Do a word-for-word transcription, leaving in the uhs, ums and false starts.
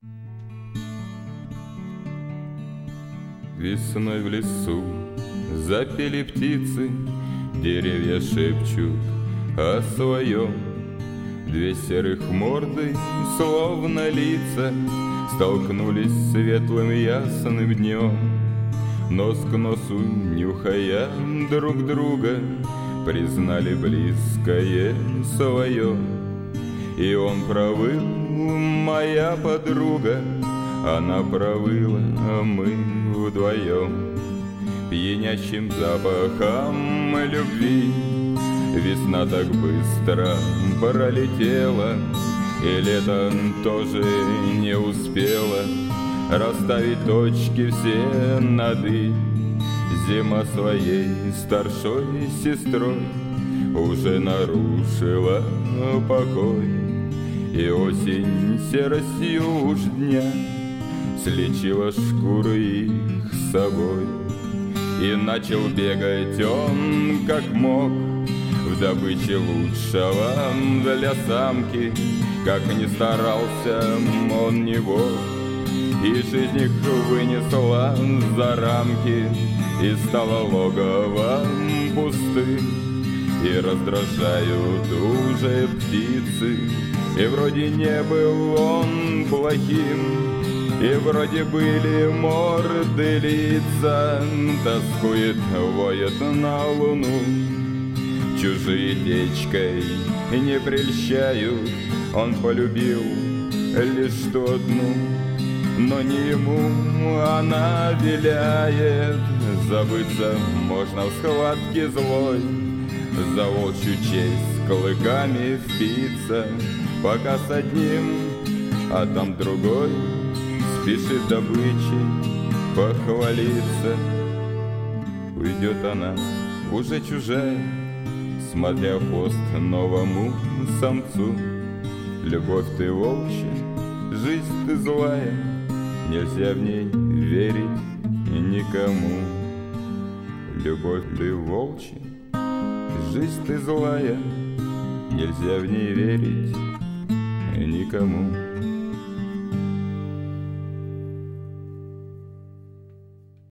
Весной в лесу запели птицы, деревья шепчут о своем. Две серых морды, словно лица, столкнулись светлым ясным днем. Нос к носу, нюхая друг друга, признали близкое свое. И он провыл, моя подруга, она провыла, а мы вдвоем. Пьянящим запахом любви весна так быстро пролетела, и лето тоже не успело расставить точки все над «и». Зима своей старшой сестрой уже нарушила покой, и осень серостью уж дня слечила шкуры их с собой. И начал бегать он как мог в добыче лучшего для самки, как ни старался он не бог. И жизнь их вынесла за рамки, и стало логовом пустым. И раздражают уже птицы, и вроде не был он плохим, и вроде были морды лица, тоскует, воет на луну. Чужие течкой не прельщают, он полюбил лишь ту одну. Но не ему она виляет, забыться можно в схватке злой. За волчью честь клыками впиться, пока с одним, а там другой спешит добычей похвалиться. Уйдет она, уже чужая, смотря в хвост новому самцу. Любовь ты волчья, жизнь ты злая, нельзя в ней верить никому. Любовь ты волчья, жизнь ты злая, нельзя в ней верить никому.